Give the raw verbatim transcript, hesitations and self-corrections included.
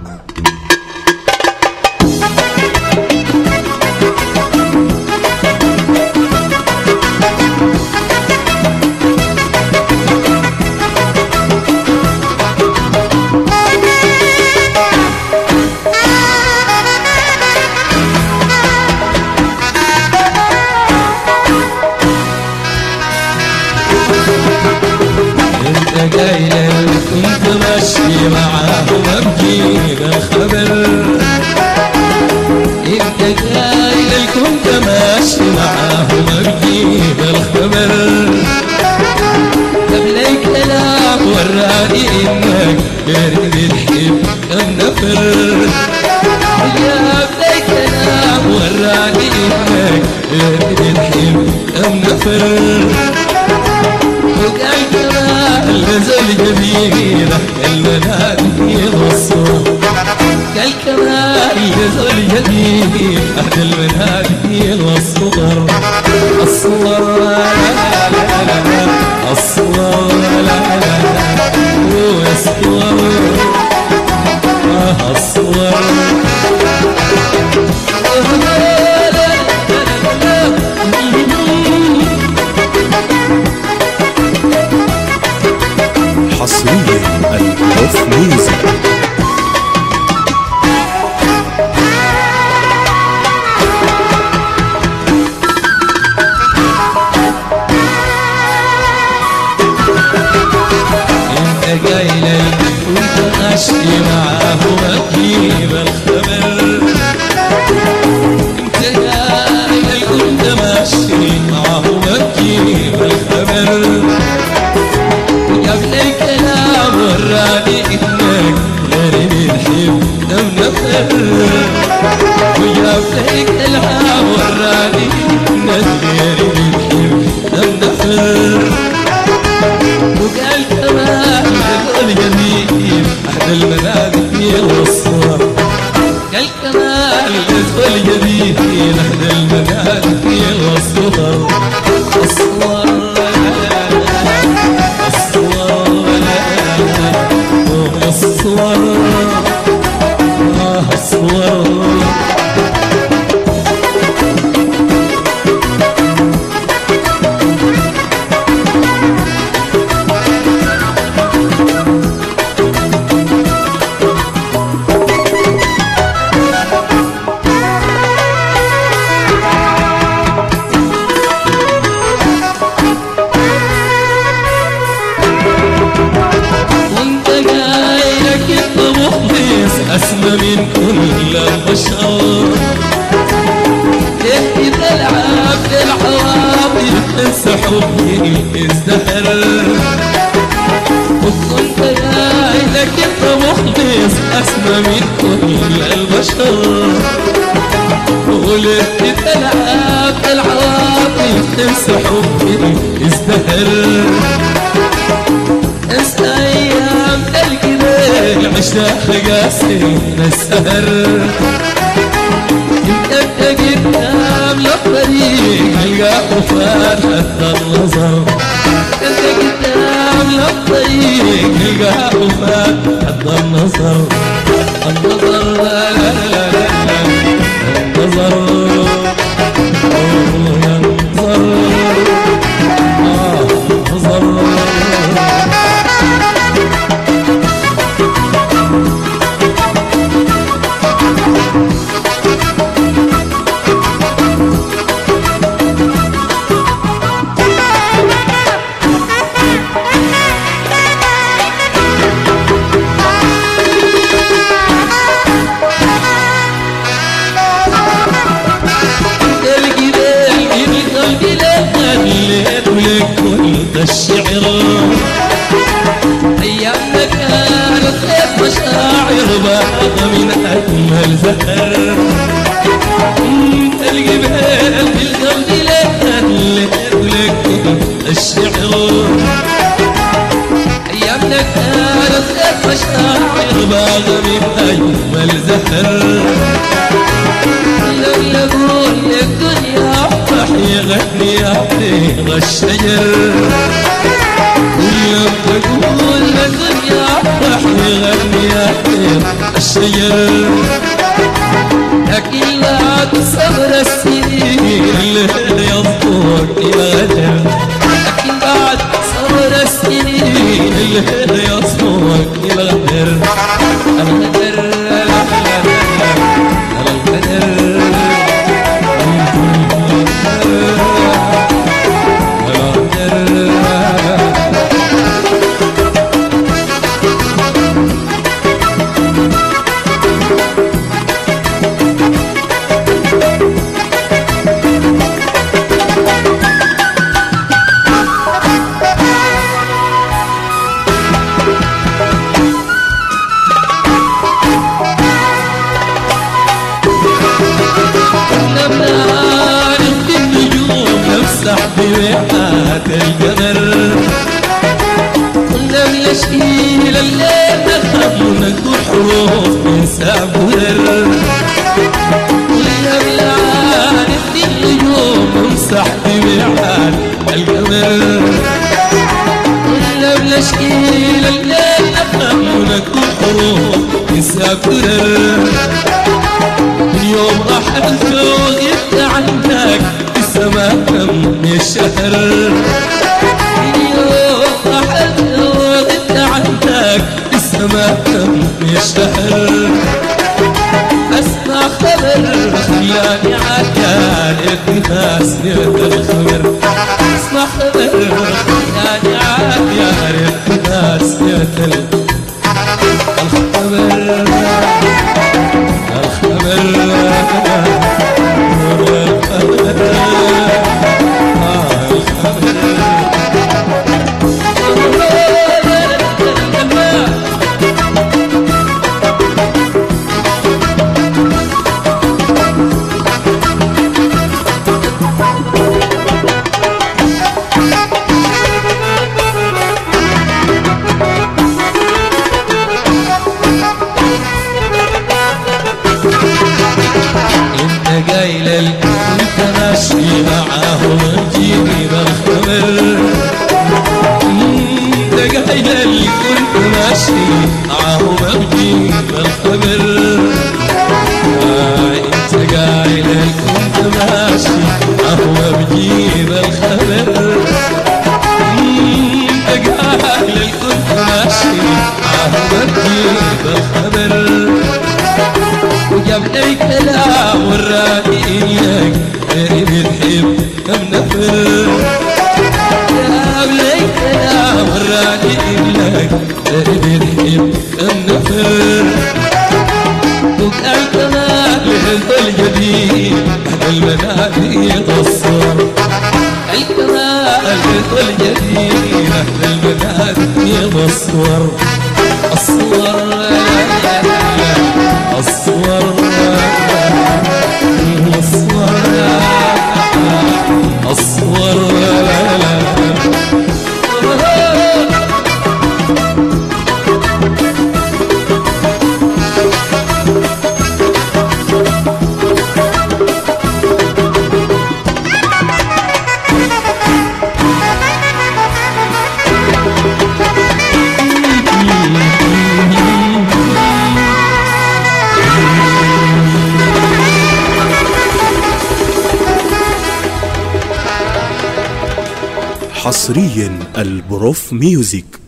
الشجر لما تقول الدنيا راح يغني يا خير الشجر، لكن لا تصبر السنين اللي يصبر يغدر، لكن بعد صبر السنين اللي يصبر يغدر. الغدر بوحات القمر، كنا بنشيل الليل نخاف ونكتب حروف ننسى برر، كنا بنعاند النجوم نمسح بوحات القمر، كنا بنشيل الليل نخاف ونكتب حروف ننسى برر. من يوم رحلت وغبت عنك السما كم الشهر، اليوم رحلت وغبت عنك السما كم الشهر. اسمع خبر خلاني عكان الناس يد الخبر، اسمع خبر خلاني عكان الناس يد الخبر. كنت ماشي معاهم تجيني بالخمر، انت قايل كنت ماشي معاهم تجيني بالخمر، انت قايل كنت ماشي معاهم تجيني بالخمر، انت قايل كنت ماشي معاهم تجيني بالخمر. وجاب لي كلام وراني إياك غيري بتحب كم نفر، جاب لي كلام وراني إياك غيري بتحب كم نفر. وقال كمان لهذا الجديد بعد المنادي تصور، الكمال لهذا الجديد بعد المنادي تصور. الصور الصور الصور الصور حصريا البروف ميوزك.